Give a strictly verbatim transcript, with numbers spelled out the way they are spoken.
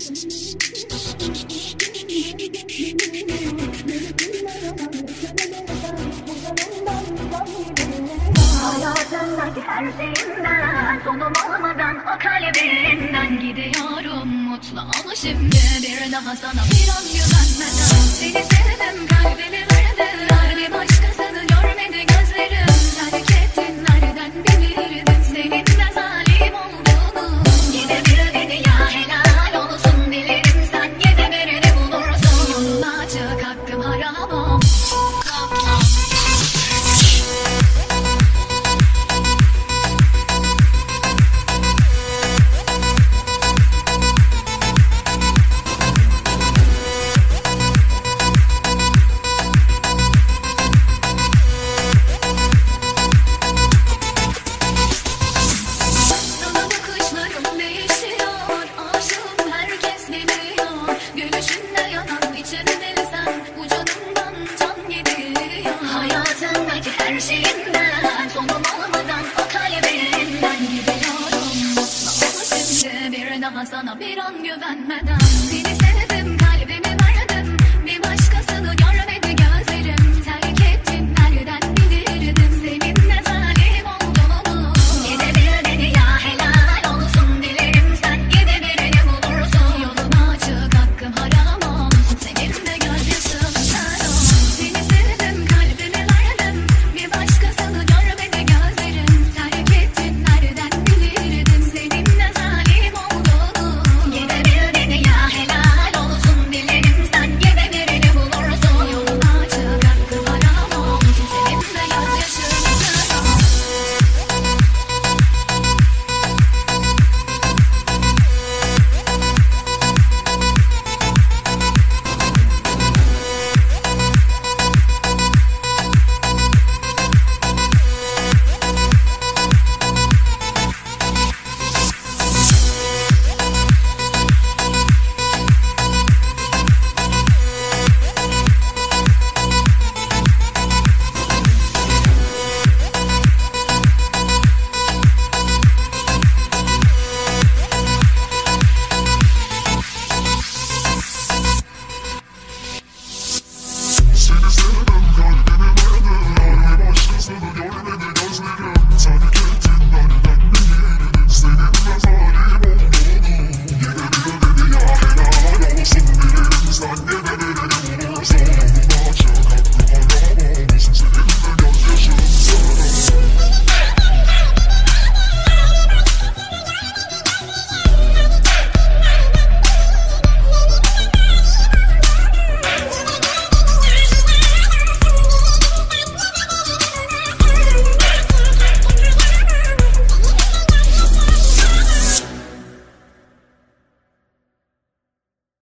Hayatımdaki her şeyimden, sonum olmadan o kalbimden gidiyorum, mutlu ol şimdi. Bir daha sana bir an güvenmeden seni sevdim, kalbimi verdim. Nerede başkasını görmedi gözlerim, terk ettin, nereden bilirdin senin de zalim olduğunu. Gide bir dedi ya helal olsun, dilerim sen gide birini bulursun. Yoluna çık, hakkım haram olsun. Her şeyimden, sonum olmadan o kalbimden gidiyorum, mutlu ol şimdi. Bir daha sana bir an güvenmeden